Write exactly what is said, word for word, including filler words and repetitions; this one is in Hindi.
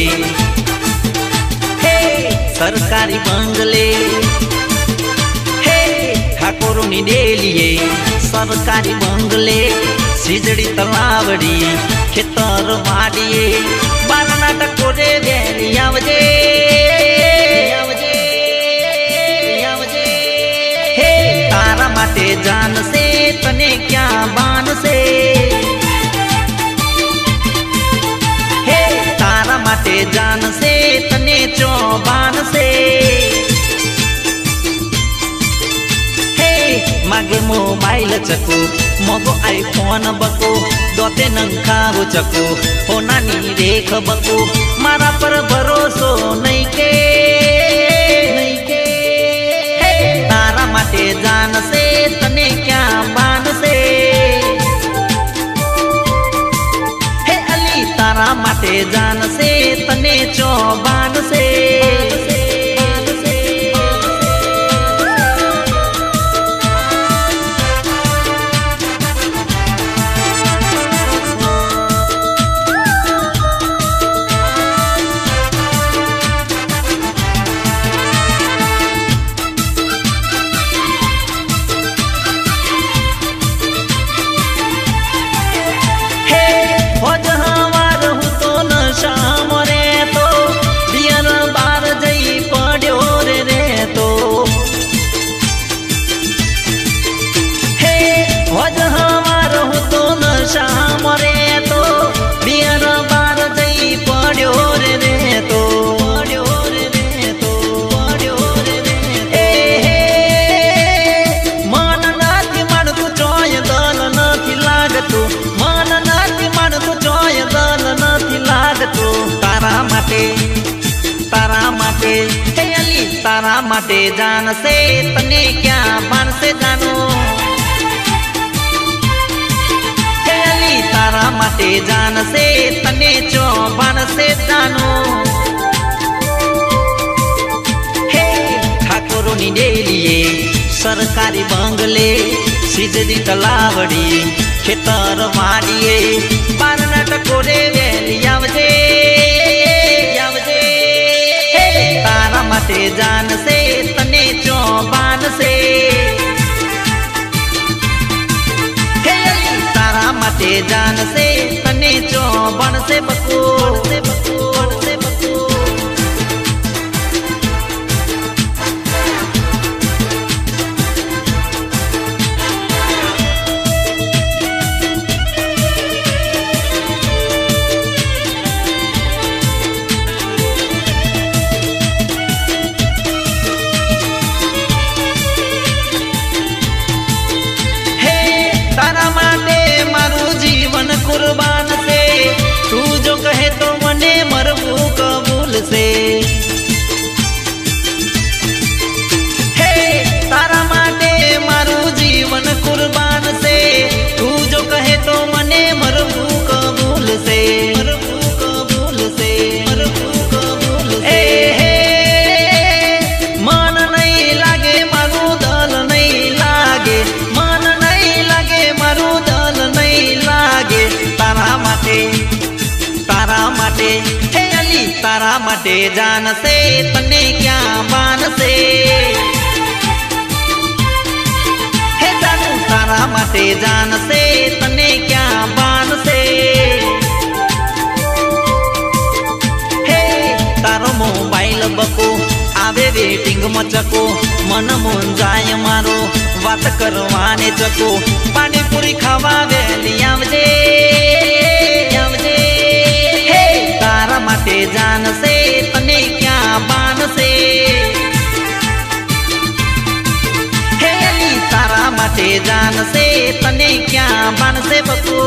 हे सरकारी बंगले हे ठाकुरोनी डेलिए सरकारी बंगले सिजड़ी तलावड़ी खेतर वाड़िए बारना टकोरे वेली आवजे आवजे आवजे हे तारा माटे जान से तने क्या बान से हे तारा माटे जान से तने चौबान से मागे मोबाइल चको मगो आईफोन बको दोते नंखा हो चको हो नानी रेख बको मारा पर भरोसो नहीं के नहीं के हे तारा माटे जान से तने क्या बान से हे अली तारा माटे जान से तने चौबान से तारा माटे जान से तने क्या बान से जानो हे अली तारा माटे जान से तने चौबान से जानो हे ठाकुरोनी डेलिए सरकारी बंगले सिजड़ी तलावड़ी खेतर वाड़िए बारना टकोरे वेली आवजे तारा माटे जान से तने चौबान से हे तारा माटे जान से तने चौबान से बको से बको से बको कुर्बान से तू जो कहे तो मने मरबू कबूल से हे तारा माटे मारू जीवन कुर्बान से तू जो कहे तो मने मरबू कबूल से मरबू कबूल से मरबू कबूल से हे मन नहीं लागे मारू दल नहीं लागे मन नहीं लागे मारू दल नहीं लागे तारा माटे तारा माटे हे अली तारा माटे जान से तने क्या बान से हे जानू तारा माटे जान से तने क्या बान से हे तारो मोबाइल बको आवे वेटिंग मचको मन मोन जाय मारो बात करवाने चको पानी पूरी खावा वेली आवजे तारा माटे जान से तने क्या बान से हे अली तारा माटे जान से तने क्या बान से बको